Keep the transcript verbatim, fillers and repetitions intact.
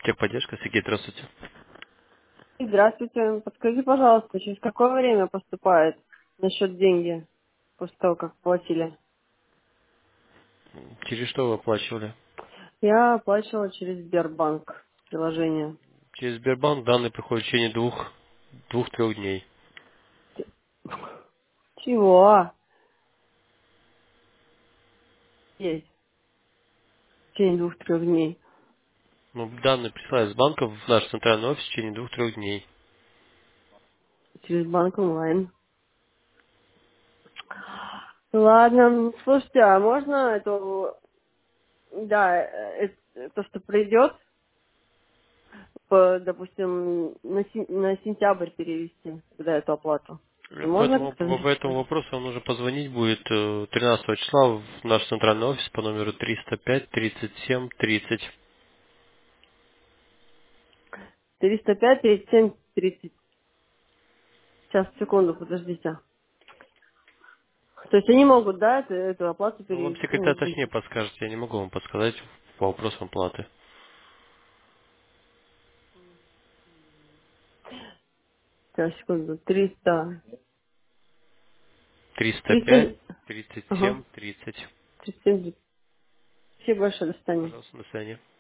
Техподдержка, Сергей, здравствуйте. Здравствуйте. Подскажи, пожалуйста, через какое время поступает на счет деньги после того, как платили? Через что вы оплачивали? Я оплачивала через Сбербанк приложение. Через Сбербанк данные приходят в течение двух, двух-трех дней. Чего? Есть. В течение двух-трех дней. Ну, данные присылают с банка в наш центральный офис в течение двух-трех дней. Через банк онлайн. Ладно. Слушайте, а можно эту... Да, э, э, то, что придет, по, допустим, на, сен- на сентябрь перевести, тогда эту оплату. По Можно этому, как-то по этому верифицировать? вопросу вам нужно позвонить будет э, тринадцатого числа в наш центральный офис по номеру триста пять тридцать семь тридцать. триста пять, тридцать семь, тридцать. Сейчас, секунду, подождите. То есть они могут, да, эту, эту оплату Ну, вам перевести, ну, секретарь здесь. точнее подскажет, я не могу вам подсказать по вопросам платы. Сейчас, секунду, триста, триста пять триста, тридцать ага, семь тридцать. тридцать семь. Спасибо большое, до свидания. Пожалуйста, до свидания.